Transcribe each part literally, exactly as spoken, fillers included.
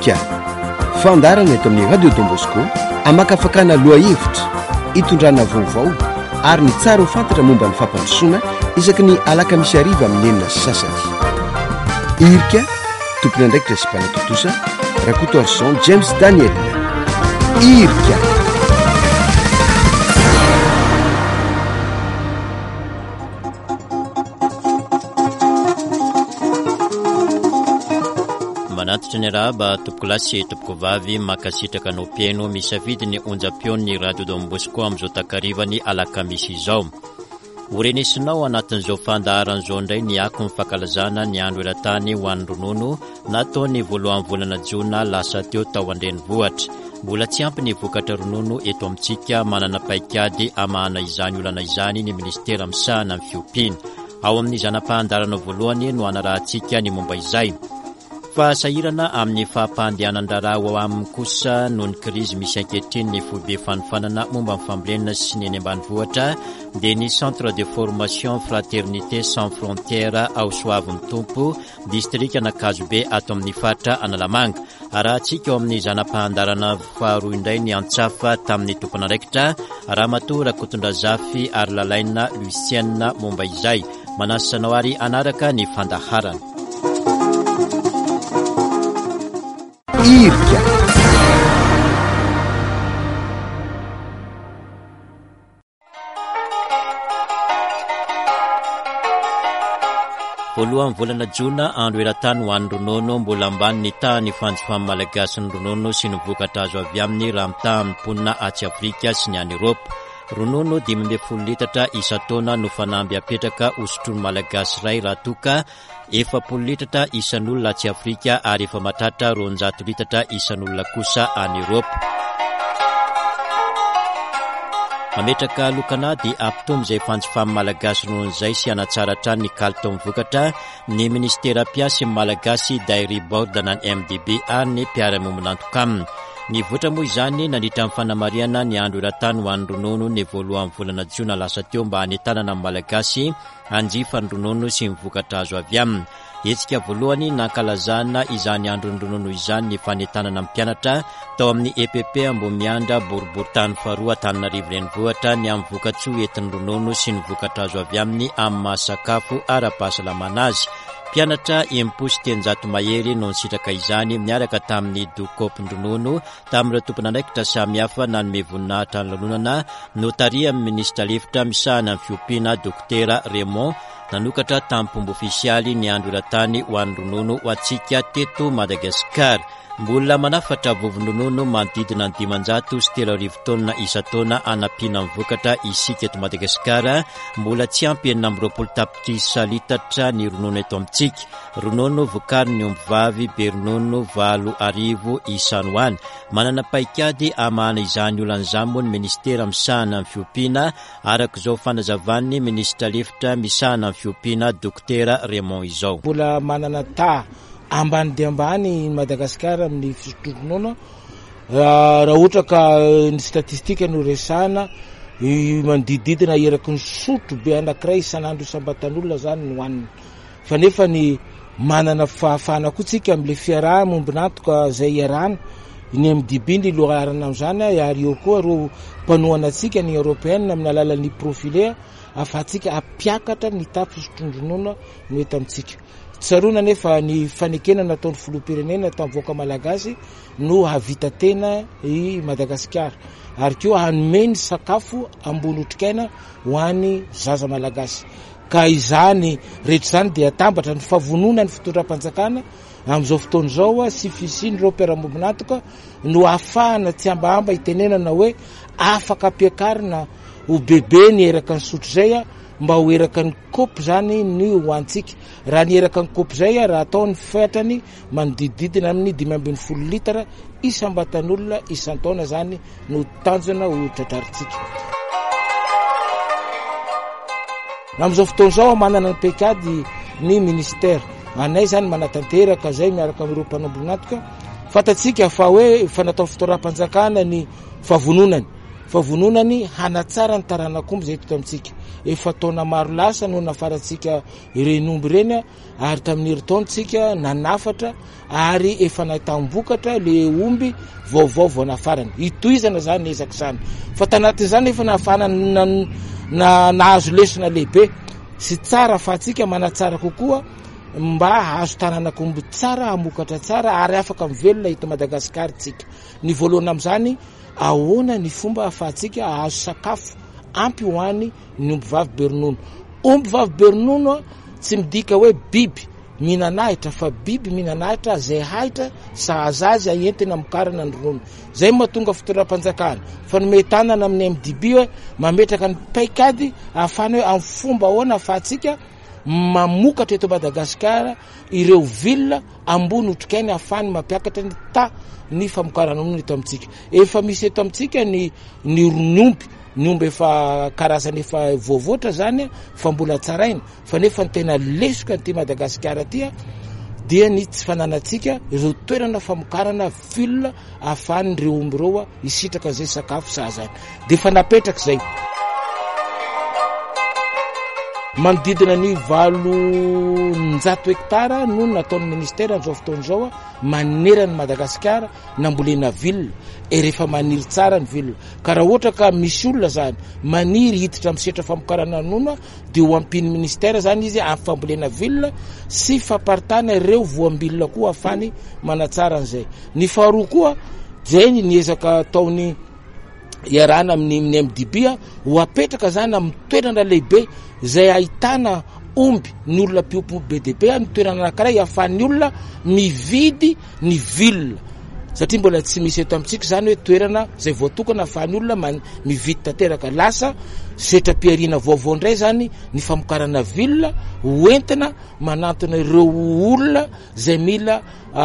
irika fandarana eto amin'ny radio Don Bosco amakafakana loha hevitra hitondrana vaovao ary ny tsara ho fantatra momba ny fampandrosoana isaky ny alakamisy ariva amin'ny enina sasany. Irika tompony andraikitra sy mpanatotosa Rakoto Arson James Daniel. Irika manatitra ny rahaba tompoko lasy tompoko vavy makasitraka no pieno misafidy ny onjam-peo ny radio Don Bosco amin'izao takarivany alakamisy izao. Orenesinao anatin'izao fandaharan'izao indray ny ako mifankalazana ny andro eran-tany ho an'ny ronono nataony voalohan'ny volana Jona lasa teo tao an-drenivohitra. Mbola tsy ampy ny vokatra ronono eto amintsika, manana paikady amahana izany olana izany ny ministera misahana amin'ny fiompiana. Ao amin'ny zanam-pahandarana voalohany no anarahantsika ny momba izay. Fahasahirana amin'ny fahampandehanan-draharaha ho amin'ny kosa noho ny krizy misy ankehitriny ny foibe fanofanana momba ny fambolena sy ny eny ambanivohitra dia ny centre de formation fraternité sans frontière ao Soavin'ny Tompo district Anakazobe ato amin'ny faritra Analamanga. Arahantsika ao amin'ny zanam-pahandarana faharoa indray ny antsafa tamin'ny tompon'andraikitra Ramatoa Rakotondrazafy ary lalaina Lucienne momba izay. Manasanao ary anaraka ny fandaharana. Irika voalohan'ny volana Jona andro eran-tany ho an'ny ronono mbola ambany ny tahany fanjifan'ny malagasy ny ronono sy ny vokatra azo avy aminy raha mitaha amin'ny mponina atsy Afrika sy ny any Eropa. Ronono dimy ambin'ny folo litatra isan-taona no fanamby apetraka hosotrony malagasy ray raha toka efapolo litatra isan'olona atsy Afrika ary efa matratra roanjato litatra isan'olona kosa any Eropa. Mametraka lokana dia ampitombo izay fanjifan'ny malagasy ronono izay sy hanatsaratra ny kalitao vokatra ny ministera piasy malagasy Dairy Board na M D B ary ny mpiara-monina antokamina. Ny votra moa izany nandritra amin'ny fanamariana ny andro eran-tany ho an'ny ronono ny voalohan'ny volana Jona lasa teo mba hanentanana amin'ny malagasy hanjifa ny ronono sy ny vokatra azo avy aminy. Hetsika voalohany nankalazana izany andro ny ronono izany ny fanentanana amin'ny mpianatra tao amin'ny E P P Ambomimiandra boriboritany faharoa Antananarivo renivohitra ny amin'ny vokatsoa entin'ny ronono sy ny vokatra azo avy aminy amin'ny mahasakafo ara-pahasalamana azy. Mpianatra imposy telonjato mahery no nisitraka izany miaraka tamin'ny dokopin-dronono tamin'ireo tompon'andraikitra samihafa nanome voninahitra ny lanonana notaria amin'ny minisitra lefitra misahana amin'ny fiompiana Dokotera Raymond nanokatra tamin'ny mpombo ofisialy ny andro eran-tany ho an'ny ronono ho antsika teto Madagasikara. Mbola manafatra vovon-dronono manodidina ny dimanjato sy telo arivo taona isan-taona anampiana amin'ny vokatra isika eto Madagasikara. Mbola tsy ampy enina amby roapolo tapitrisa litatra ny ronono eto amintsika. Ronono vokariny omby vavy be ronono valo arivo isany ho any. Manana paikady amahana izany olan'izany moa ny ministera misahana amin'ny fiompiana araka izao fanazavan'ny ministra lefitra misahana amin'ny fiompiana Dokotera Raymond izao. Mbola manana ta ambany dia ambany Madagasikara amin'ny fisotronono raha ohatra ka ny statistika no resana manodididina eraky ny sotro be anankiray isan'andro isambatan'olona zany no hoanina fa nefa ny manana fahafahana koa tsika amin'le fiaraha mombinantoka zay iarahana ny M D B ny loharana amin'izany ary eo koa reo mpanohana atsika ny européenne amin'ny alalan'ny profilé afatsika apiakatra ny tapy fisotronono no eto amintsika. Tsarona nefa ny fanekena nataon'ny filoham-pirenena tamin'ny voaka malagasy no havita tena i Madagasikara ary koa hanome ny sakafo ambony otrikaina ho an'ny zaza malagasy. Ka izany rehetra izany dia atambatra ny favonona ny fitondram-panjakana amin'izao fotoana izao sy fisiny ireo mpiara-mombinantoka no ahafahana tsy ambahamba itenenana hoe afaka ampiakarina ho bebe ny eraka ny sotro zay mba ho eraka ny kopy zany ny hoantsika. Raha ny eraka ny kopy zay raha atao ny fetrany manodididina amin'ny dimy ambin'ny folo litatra isam-batan'olona isan-taona zany no tanjona ho tratrarintsika. Amin'izao fotoana izao manana ny paikady ny ministera anay zany manatanteraka zay miaraka amin'ireo mpanambolinantoka fatatsika fa hoe fanatao fitoram-panjakana ny favononany favononany hanatsara ny taranak'omby zay eto amintsika efa taona maro lasa no nafaratsika ireny omby ireny ary tamin'ny herintaontsika nanafatra ary efa nahitam-bokatra le omby vaovao vao nafarana itoizana zany ezaka zany fa tanatin'izany efa nafana na nahazo lesona lehibe sy tsara fa atsika manatsara kokoa mba azo tananak'omby tsara amokatra tsara ary afaka mivelona eto Madagasikara tsika ny voalohany amin'izany ahoana ny fomba ahafahantsika ahazo sakafo ampy hoany ny omby vavy be ronono omby vavy be ronono tsy midika hoe biby mihinanahitra fa biby mihinanahitra zay haitra sahazazy aentina mikarana ny ronono zay mahatonga fitoeram-panjakana fa nome tanana amin'ny M D B hoe mametraka ny paikady ahafana hoe amin'ny fomba ahoana ahafahantsika mamokatra eto Madagasikara ireo vilona ambony otrikainy ahafany mampiakatra ny ta ny famokarana ronono eto amintsika efa misy eto amintsika ny ny ronomby ny omby efa karazany efa voavoatra zany fa mbola tsaraina fa nefa ny tena lesoka ny Madagasikara tia dia ny tsy fananatsika ireo toerana famokarana vilona ahafany ireo omby reo isitraka zay sakafo sahazany de fa napetraka zay manodidina ny valonjato hektara no nataon'ny ministera amin'izao fotoana izao manerana Madagasikara nambolena vilona e rehefa maniry tsara ny vilona ka raha ohatra ka misy olona zany maniry hiditra amin'ny setra famokarana ronono dia ho ampiny ministera zany izy amin'ny fambolena vilona sy famparitana ireo voambilona koa ahafany manatsara an'izay ny faharoa koa zay ny ezaka taony iarana amin'ny M D B ho apetraka zany amin'ny toerana lehibe zay ahitana omby ny olona mpiompo B D B ny toerana anankiray ahafahan'ny olona mividy ny vilona satria mbola tsy misy eto amintsika zany hoe toerana zay voatokana ahafahan'ny olona mividy tanteraka lasa setra-piarina vaovao indray zany ny famokarana vilona hoentina manantona ireo olona zay mila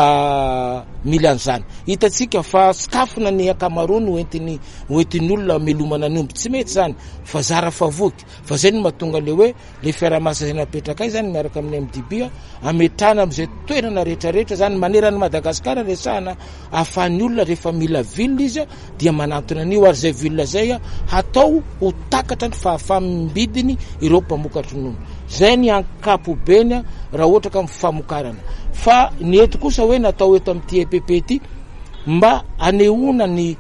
uh, mila an'izany hitatsika fa sakafona ny akamarony hoentiny hoentin'ny olona melomana ny omby tsy mety zany fa zara favoky fa zay no mahatonga le hoe le fiaraha-masa zay napetraka zany miaraka amin'ny M D B ametrana amin'izay toerana rehetrarehetra zany manerana Madagasikara resahana ahafahan'ny olona rehefa mila vilona izy dia manantona an'io ary zay vilona zay hatao ho takatra ny fahafamimbidiny ireo mpamokatra ronono zay ny ankapobeny raha ohatra ka mifamokarana fa ny eto kosa hoe natao eto amin'ity E P P ty mba anehoana ny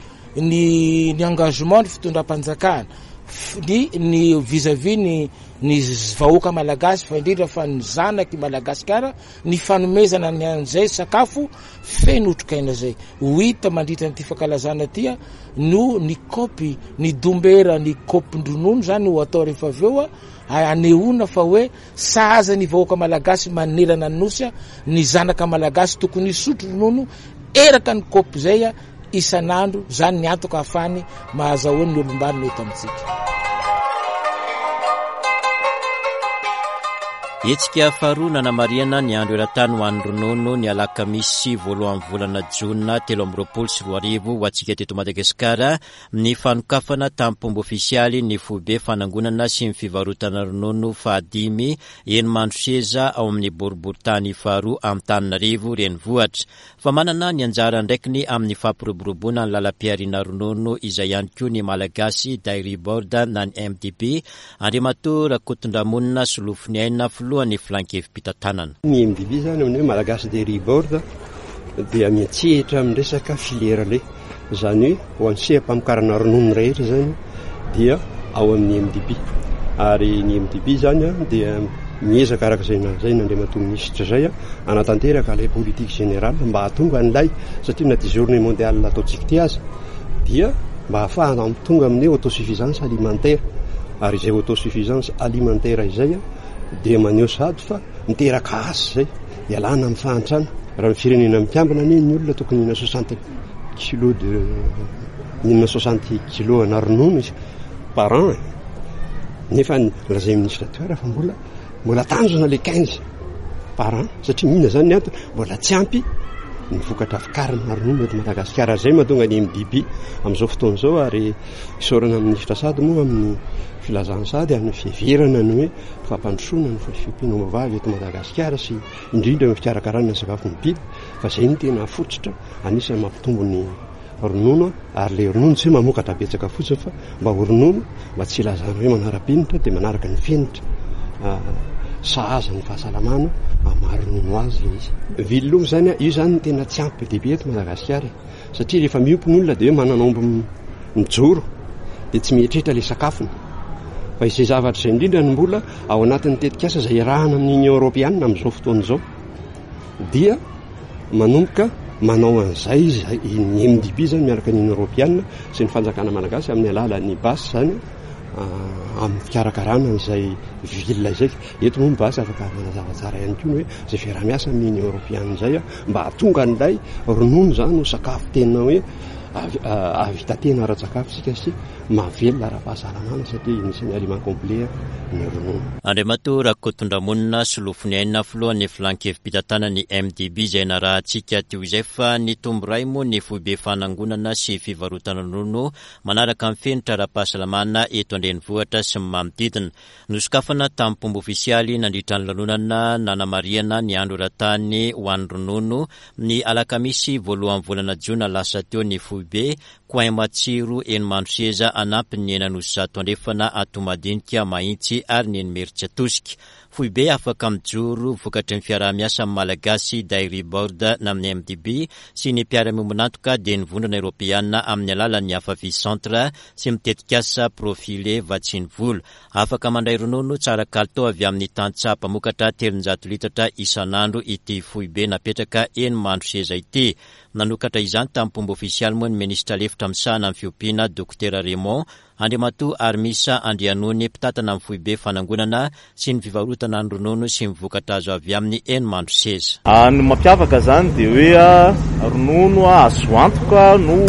ny ny engagement ny fitondram-panjakana ny ny vis-à-vis ny ny vahoaka malagasy fa indrindra fa ny zanaky Madagasikara ny fanomezana ny an'izay sakafo feno otrikaina zay ho hita mandritra n'ity fankalazana tia no ny kopy ny dombera ny kopin-dronono zany ho atao rehefa avy eo anehoana fa hoe sahaza ny vahoaka malagasy manerana ny nosy ny zanaka malagasy tokony hisotro ronono eraka ny kopy zay isan'andro zany ny antoka ahafany mahazahoany ny olombanona eto amintsika. Etsika faharoa nanamariana ny andro eran-tany ho an'ny ronono ny alakamisy voalohan'ny volana Jona telo amby roapolo sy roa arivo ho antsika teto Madagasikara ny fanokafana tamin'ny mpomba ofisialy ny foibe fanangonana sy ny fivarotana ronono fahadimy eny Mandroseza ao amin'ny boriboritany faharoa amin'ny Tananarivo renivohitra fa manana ny anjara ndraikiny amin'ny fampiroboroboana ny lalam-piariana ronono izay ihany koa ny malagasy Dairy Board na ny M D B Andriamato Rakotondramonina solofiny aina ny flankevim-pitantanana. Ny M D B zany amin'ny hoe malagasy Dairy Board dia miantsehatra amin'ny resaka filiera le zany hoe ho an'ny seha-mpamokarana ronono rehetra zany dia ao amin'ny M D B ary ny M D B zany dia miezaka araka zay zay nandriamato minisitra zay anatanteraka ilay politique générale mba hahatonga an'ilay satria na ty journée mondiale ataontsika ty azy dia mba ahafahana tonga amin'ny autosuffisance alimentaire ary izay autosuffisance alimentaire izay dia maneho sady fa miteraka asy zay ialana amin'ny fahantrana raha ny firenena mipiambana ny ny olona tokony nina soixante kilo de nina soixante kilo na ronono izy par an nefa lazay ministre toera fa mbola mbola tanjona le quinze par an satria mihina zany ny antony mbola tsy ampy ny vokatra fikarina ronono eto Madagasikara zay mahatonga ny M D B amin'izao fotoana izao ary isorana ministra sady moa amin'ny filazana sady amin'ny fiheverana ny hoe fampandrosoana ny fiompiana vavy eto Madagasikara sy indrindra ny fikarakarana sakafo ny biby fa zay ny tena fototra anisany mampitombo ny ronono ary le ronono tsy hoe mamokatra betsaka fotsiny fa mba ho ronono mba tsy ilazana hoe manara-penitra dia manaraka ny fenitra sahaza ny fahasalamana amaronono azy le izy vililoma zany a io zany tena tsy ampy be dehibe eto Madagasikara satria rehefa miompy ny olona dia hoe mananaomby mijoro dia tsy mieritreritra le sakafony fa izay zavatra izay indrindra ny mbola ao anatin'ny tetikasa izay irahana amin'ny Union Européenne amin'izao fotoana izao dia manomboka manao an'izay izy ny M D B zany miaraka ny Union Européenne sy ny fanjakana malagasy amin'ny alalan'ny basy zany amin'ny fikarakarana an'izay vilona izay eto moa ny basy afaka manazava tsara ihany koa hoe izay fiarah-miasa amin'ny Union Européenne izay mba hahatonga an'ilay ronono zany ho sakafo tena hoe avita tena ara-tsakafo sika sy mahavelona ara-pahasalamana satria inisany aliment complet ny ronono. Andriamatoa Rakotondramonina solofony aina filohan'ny filankevim-pitantanany M D B izay narahantsika teo izay fa ny tombo ray moa ny foibe fanangonana sy fivarotana ronono manaraka amin'ny fenitra ara-pahasalamana eto an-drenivohitra sy manodidina. Nosokafana tamin'ny pomba ofisialy nandritra ny lanonana nanamariana ny andro ratany ho an'ny ronono ny alakamisy voalohan'ny volana Jiona lasa teo ny foibe koain matsiro eny Mandroseza anampy ny enanosy zato andrefana atomadinika mahitsy ary ny enimeritsy atosika. Foibe afaka mijoro vokatry ny fiaraha-miasa malagasy Dairy Board na amin'ny M D B sy ny mpiara-miombonantoka dia ny vondrana Europeana amin'ny alalan'ny Afavi Centre sy mitetikasa profile vatsiny volo. Afaka mandray ronono tsara kalitao avy amin'ny tantsapa mokatra telonjato litatra isan'andro ity foibe napetraka eny Mandroseza ity. Nanokatra izany tamin'ny pomba ofisialy moa ny ministra lefitra misahana amin'ny fiompiana Dokotera Raymond Andriamatoa ary misa Andrianony mpitatana amin'ny foibe fanangonana sy ny fivarotana ny ronono sy mivokatra azo avy amin'ny eny Mandroseza. Ny mampiavaka zany dia hoe ronono azo antoka no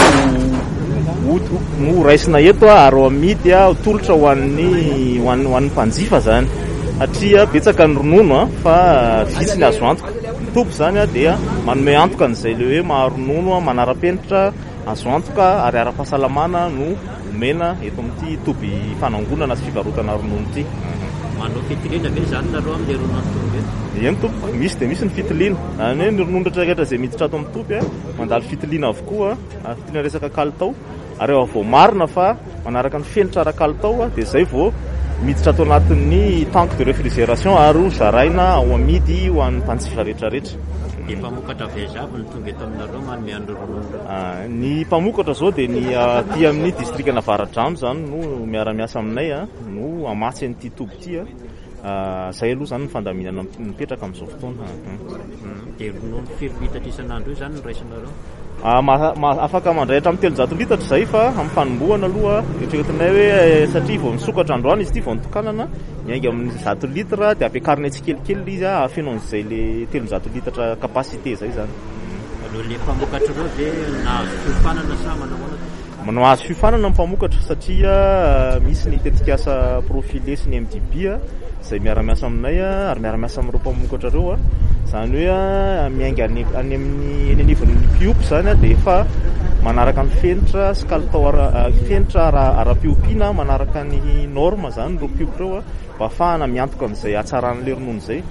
no raisina eto ary amidy tolotra ho an'ny ho an'ny mpanjifa zany satria betsaka ny ronono fa vitsy ny azo antoka. Topo zany dia manome antoka n'izay le hoe maharonono manara-penitra azo antoka ary ara-pahasalamana no mena eto amin'ity toby fanangonana sy fivarotana ronono ity. Manao fitiliana ve zany nareo amin'ny ronono toby? Eny topo, misy dia misy ny fitiliana. Any hoe ny ronono rehetrarehetra izay miditra ato amin'ny toby mandalo fitiliana avokoa, fitiliana resaka kalitao ary eo vao marina fa manaraka ny fenitra ara-kalitao dia izay vao miditra ato anatin'ny tank de réfrigération ary zaraina ao amidy ho an'ny mpanjifa rehetrarehetra. Ny mpamokatra vezavy ny tonga eto aminareo manome andro ronono? Ny mpamokatra zao dia ny aty amin'ny distrikana Avaradrano zany no miara-miasa aminay no amatsy an'ity toby ity. Izay aloha zany ny fandaminana mipetraka amin'izao fotoana. Dia ronono firy litatra isan'andro io zany no raisinareo? Afaka mandraytra amin'ny telonjato litatra izay fa amin'ny fanombohana aloha eritreretinay hoe satria vao misokatra androany izy ity vao nitokanana miainga amin'ny zato litra dia ampiakarina tsikelikely izy afenao an'izay le telonjato litatra kapasité zay zany. Aloha le mpamokatra reo dia nahazo fiofanana sa manao manao azo fiofanana ny mpamokatra satria misy ny tetikasa profile sy ny M D B izay miara-miasa aminay ary miara-miasa amin'ireo mpamokatra reo zany hoe miainga any amin'ny eny anivon'ny mpiopy zany dia efa manaraka ny fenitra sy kalitao fenitra ara-piompiana manaraka ny norma zany ireo mpiopy reo mba ahafahana miantoka amin'izay hatsaran'ilay ronono izay.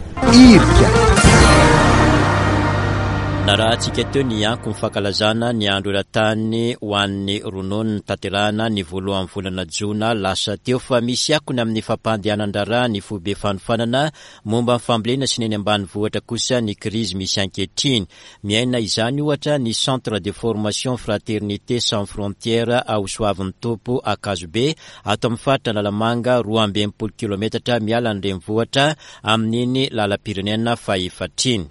Narahantsika teo ny anko mifankalazana ny andro ratany ho an'ny ronono ny tanterahana ny voalohan'ny volana Jiona lasa teo fa misy akony amin'ny fampandehanan-draharaha ny foibe fanofanana momba ny fambolena sy neny ambanivohitra kosa ny krizy misy ankehitriny. Miaina izany ohatra ny Centre de Formation Fraternité Sans Frontières ao Soavin'ny Topo Akazobe ato amin'ny faritra Lalamanga roa amby enimpolo kilometatra miala ny renivohitra amin'iny lalam-pirenena fahefatriny.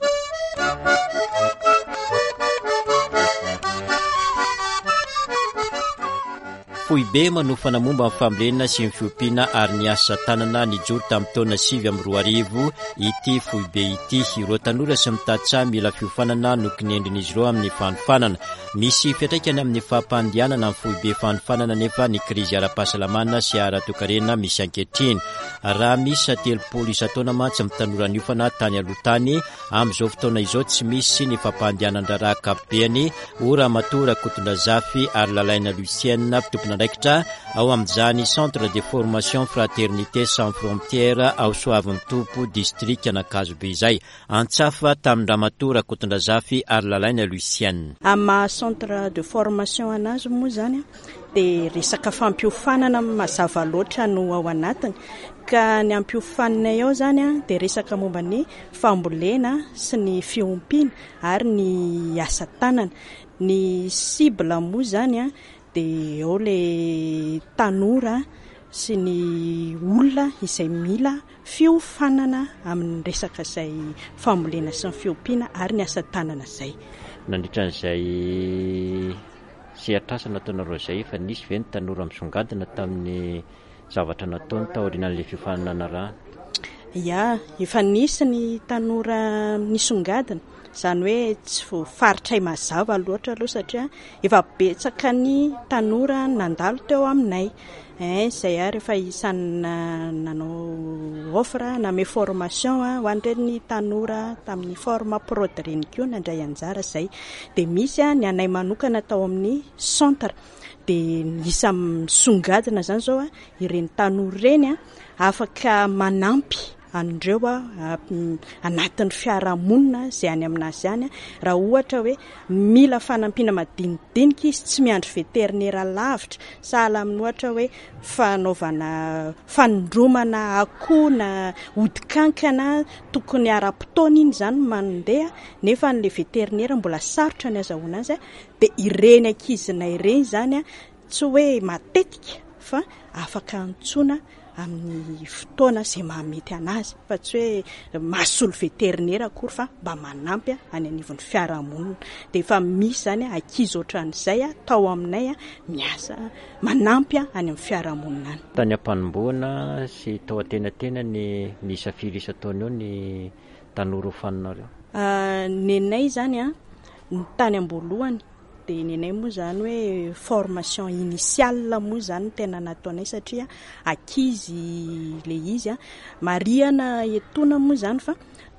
Foibe manofana momba ny fambolena sy ny fiompiana ary ny asa tanana nijoro tamin'ny taona sivy amby roa arivo ity foibe ity. Ireo tanora sy mitatsa mila fiofanana no kinendrin'izy ireo amin'ny fanofanana. Misy fiantraikany amin'ny fampandehanana amin'ny foibe fanofanana nefa ny krizy ara-pahasalamana sy ara-toekarena misy ankehitriny. Raha misy telopolo isa-taona mantsy amin'ny tanora niofana tany aloha-tany amin'izao fotoana izao tsy misy ny fampandehanan-draharaha ankapobeny. Ora Ramatoa Rakotondrazafy ary Lalaina Lucienne mpitompina andraikitra ao amin'izany centre de formation fraternité sans frontière ao soavin'ny tompo district anakazobe izay antsafa tamin'ny Ramatora Kotondrazafy ary lalaina Lucienne. Ama centre de formation anazy moa zany dia resaka fampiofanana mazava loatra no ao anatiny ka ny ampiofanana eo zany dia resaka momba ny fambolena sy ny fiompiana ary ny asa tanana. Ny cible moa zany dia eo le tanora sy ny olona izay mila fiofanana amin'ny resaka izay fambolena sy ny fiompiana ary ny asa tanana izay. Nandritran'izay sehatr'asa nataonareo izay efa nisy ve ny tanora misongadina tamin'ny zavatra nataony taorian'ilay fiofanana raha? Ya, efa nisy ny tanora nisongadina. Izany hoe tsy faritray mazava loatra aloha satria efa betsaka ny tanora nandalo teo aminay. Eh, izay ary efa isany nanao offre name formation ho an'ireny tanora tamin'ny forma prodreny koa nandray anjara izay. Dia misy ny anay manokana tao amin'ny centre. Dia isa misongadina zany zao ireny tanora ireny afaka manampy andreo anatin'ny fiarahamonina izay any aminazy any raha ohatra hoe mila fanampiana madinidinika izy tsy miandry veterinera lavitra sahala amin'ny ohatra hoe fanaovana fanondromana akoho na odikankana tokony ara-potoana iny zany mandeha nefa n'ilay veterinera mbola sarotra ny azahoana azy dia ireny ankizina ireny zany tsy hoe matetika fa afaka antsoina amin'ny fotoana izay mahamety anazy fa tsy hoe mahasolo veterinera akory fa mba manampy any anivon'ny fiarahamonina. Dia efa misy zany ankizy ohatran'izay tao aminay miasa manampy any amin'ny fiarahamonina any. Tany am-panomboana sy tao atenatena ny nisa firy isa taona eo ny tanora hofaninareo? Nenay zany ny tany am-boalohany dia nenay moa zany hoe formation initiale moa zany tena nataonay satria akizy le izy mariana etona moa zany fa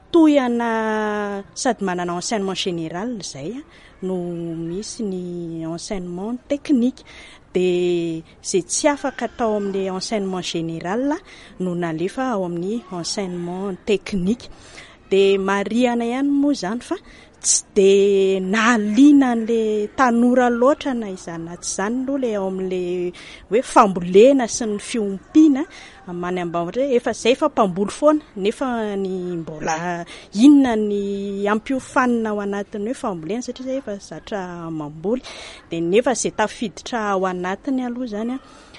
toyana sady manana enseignement général zay no misy ny enseignement technique. Dia izay tsy afaka tao amin'ny enseignement général no nalefa ao amin'ny enseignement technique. Dia mariana ihany moa zany fa tsy dia nahaliana an'ilay tanora loatra na izany na tsy izany aloha ilay ao amin'ilay hoe fambolena sy ny fiompiana many ambavatra efa izay efa mpamboly foana nefa ny mbola inona ny ampiofanina ao anatiny hoe fambolena satria izay efa zatra mamboly. Dia nefa izay tafiditra ao anatiny aloha zany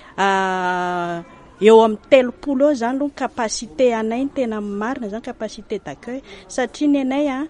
a eo amin'ny telopolo eo zany aloha kapasité anay tena marina zany kapasité d'accueil satria ny anay a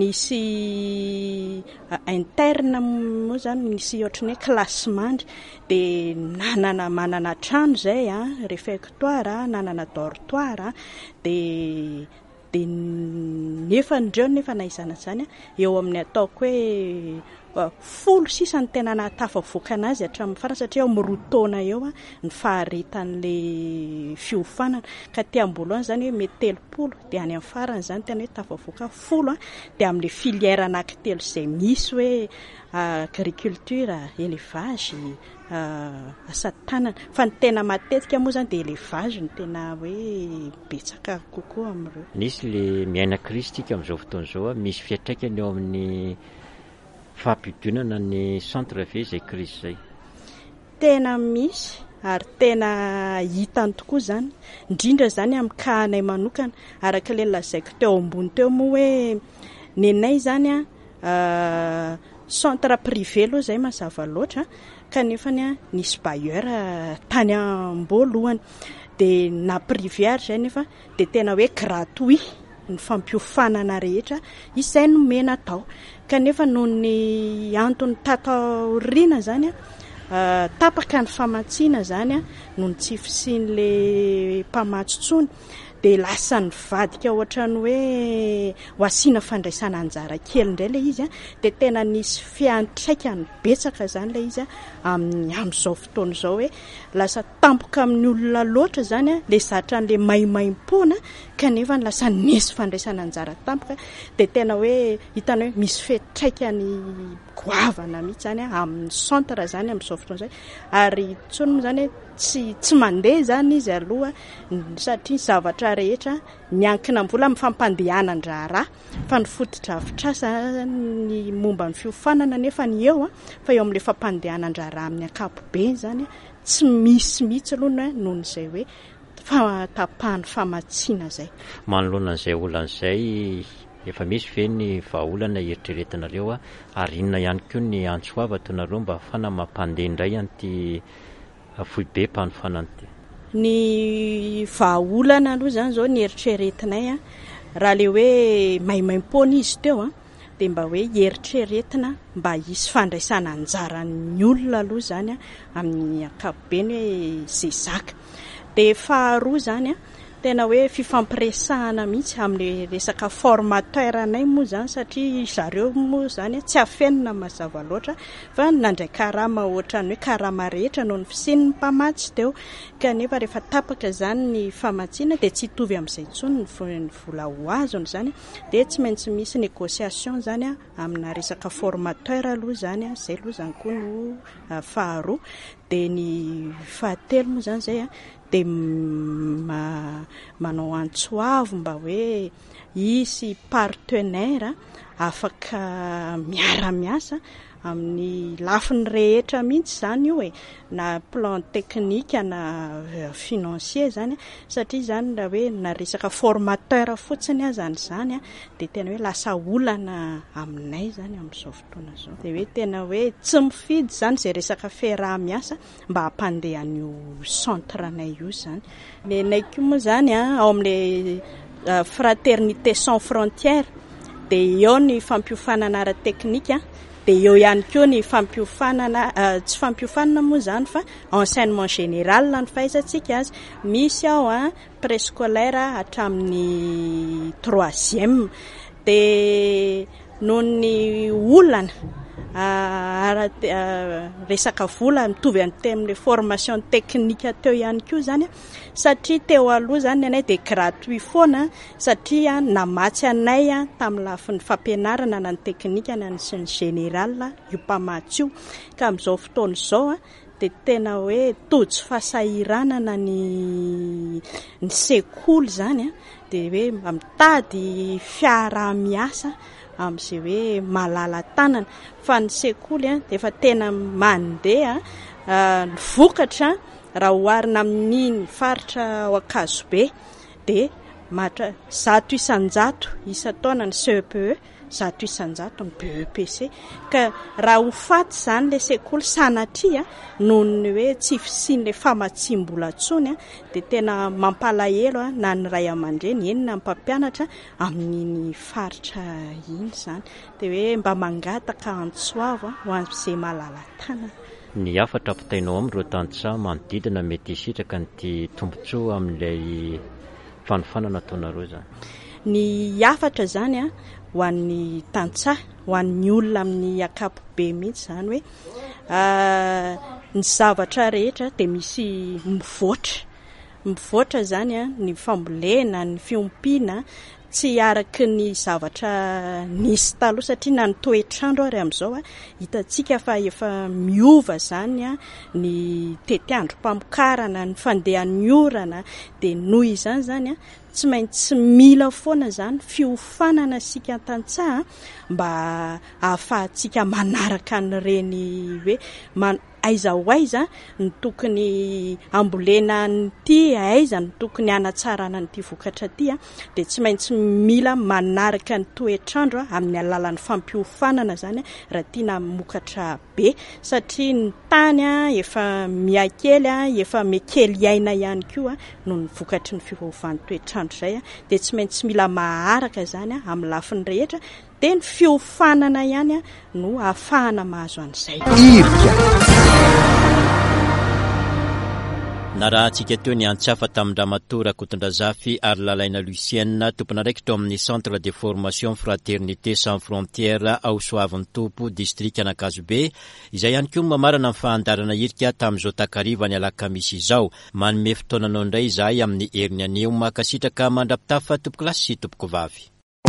nisy interne moa zany nisy ohatran'ny hoe classe mandry dia nanana manana trano zay a réfectoire nanana dortoir dia dia nefa ndreo nefa naizana zany eo amin'ny ataoko hoe folo sisa ny tena nahatafavoaka anazy hatramin'ny farany satria amin'ny roa taona eo ny faharetan'ilay fiofanana ka ty am-boalohany zany hoe mety telopolo dia any amin'ny farany zany tena hoe tafavoaka folo dia amin'ilay filière anankitelo izay misy hoe agriculture, élevage, asa tanana fa ny tena matetika moa zany dia élevage ny tena hoe betsaka kokoa amin'ireo. Nisy le miaina kristika amin'izao fotoana izao misy fiantraikany eo amin'ny fampidonana ny centre ve izay krisy zay? Tena misy ary tena hitany tokoa zany indrindra zany amin'ny kahanay manokana araka ilay lazaiko teo ambony teo moa hoe nenay zany a centre privé aloha zay mazava loatra kanefa ny nisy bailleur tany am-boalohany dia na privé ary zay nefa dia tena hoe gratuit ny fampiofanana rehetra izay nomena tao kanefa noho ny antony tataoriana zany a tapaka ny famatsiana zany a noho ny tsy fisian'ilay mpamatsy tsony de lasa ny vadika ohatrany hoe ho asiana fandraisana anjara kely indray le izy a de tena nisy fiantraikany betsaka zany le izy a amin'ny amin'izao fotoana izao hoe lasa tampoka amin'ny olona loatra zany a le zatra an'le maimaim-pona kanefa ny lasa nisy fandraisana anjara tampoka de tena hoe hitana hoe misy fiantraikany goavana mihitsy zany a amin'ny centre zany amin'izao fotoana izay ary tsony moa zany hoe tsy tsy mandeha zany izy aloha satria zavatra rehetra miankina mbola amin'ny fampandehanan-draharaha fa ny fotodrafitrasa ny momba ny fiofanana nefa ny eo a fa eo amin'le fampandehanan-draharaha amin'ny ankapobeny zany tsy misy mihitsy aloha noho n'izay hoe fatapahany famatsiana zay manoloana an'izay olan'izay efa misy ve ny vahaolana eritreretinareo a ary inona ihany koa ny antsoavatonareo mba afana mampandeha indray an'ity foibe mpanofanana ity ny vahaolana aloha zany zao ny eritreretinay a raha le hoe maimaim-pona izy teo a de mba hoe eritreretina mba hisy fandraisana anjara ny olona aloha zany a amin'ny ankapobeny hoe zezaka de faharoa zany a tena hoe fifampiresahana mihitsy amin'ny resaka formateur anay moa zany satria zareo moa zany tsy afenina mazava loatra fa nandray karama ohatrany hoe karama rehetra noho ny fisin'ny mpamatsy teo kanefa rehefa tapaka zany ny famatsiana de tsy hitovy amin'izay intsony ny vola ho azony zany de tsy maintsy misy négociation zany a amina resaka formateur aloha zany a zay aloha zany koa no faharoa de ny fahatelo moa zany zay a de ma, manao antsoavo mba hoe hisy partenaire afaka miara-miasa amin'ny lafiny rehetra mihitsy zany io e na plan technique na financier zany satria zany raha hoe na resaka formateur fotsiny azany zany a de tena hoe lasa olana aminay zany amin'izao fotoana zao de hoe tena hoe tsy mifidy zany zay resaka fiaraha-miasa mba hampandehan'io centre anay io zany le nay koa moa zany a ao amin'le uh, fraternité sans frontières de eo ny fampiofanana ara-teknika a de eo ihany koa ny fampiofanana uh, tsy fampiofanana moa zany fa enseignement général ny fahaizantsika azy misy ao a préscolaire hatramin'ny troisième de noho ny olana ara uh, resaka vola mitovy amin'le formation technique teo ihany koa zany satria teo aloha zany anay de gratuit foana satria namatsy anay a tamin'ny lafin'ny fampianarana na ny teknika na ny général io mpamatsy io ka amin'izao fotoana izao a de tena hoe tojo fahasahiranana ny ny sekoly zany a de hoe mitady fiaraha-miasa amin'izay hoe malala tanana fa ny sekoly a de efa tena mandeha ny vokatra raha oharina amin'ny faritra ao Ankazobe de matra zato isanjato isa-taona ny C E P E zato isanjato ny B E P C ka raha ho faty zany le sekoly sanatria noho ny hoe tsy fisian'le famatsim-bola tsony de tena mampalahelo a na ny ray aman-dreny eny na mpampianatra amin'iny faritra iny zany de hoe mba mangataka antsoavo ho amin'izay malala tanana ny afatra ampitainao amin'ireo tantsaha manodidina mety hisitraka nyty tombontsoa amin'ilay fanofanana ataonareo zany ny afatra zany a ho an'ny tantsaha ho an'ny olona amin'ny akapobe mihitsy zany hoe uh, ny zavatra rehetra de misy mivoatra mivoatra zany a ny fambolena ny fiompiana tsy araky ny zavatra nisy taloha satria na ny toetrandro ary amin'izao a hitantsika fa efa miova zany a ny tetiandro mpamokarana ny fandehan'ny orana de noho izany zany a tsy maintsy mila foana zany fiofanana sika tantsaha mba ahafahantsika manaraka an'ireny hoe man- aiza ho aiza ny tokony ambolena nyty aiza ny tokony anatsarana nyty vokatra ty a de tsy maintsy mila manaraka ny toetrandro a amin'ny alalan'ny fampiofanana zany a raha tiana mokatra be satria ny tany a efa miakely a efa mekely iaina ihany koa a noho ny vokatry ny fiovan'ny toetrandro zay a de tsy maintsy mila maharaka zany a amin'ny lafiny rehetra de ny fiofanana ihany a no ahafahana mahazo an'izay irika na raha antsika teo ny antsafa tamin-dramatora Kotondrazafy ary lalaina Lucienne tompona raiky teo amin'ny centre de formation fraternité sans frontières ao Soavin'ny Tompo district Anakazobe izay ihany koa mamarana amin'ny fahandarana irika tamin'izao takariva ny alakamisy izao. Manome fotoananao indray izahay amin'ny heriny anio makasitraka mandrapitafa tompoko lasy sy tompoko vavy.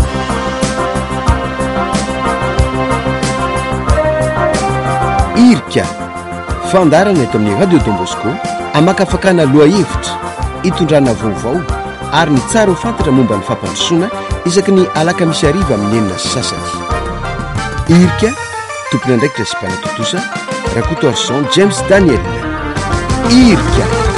Irika fandarana eto amin'ny radio Don Bosco amakafakana lohahevitra hitondrana vaovao ary ny tsara ho fantatra momba ny fampandrosoana isaky ny alakamisy ariva amin'ny enina sy sasany. Irika tompony andraikitra sy mpanatotosa Rakoto Arson James Daniel. Irika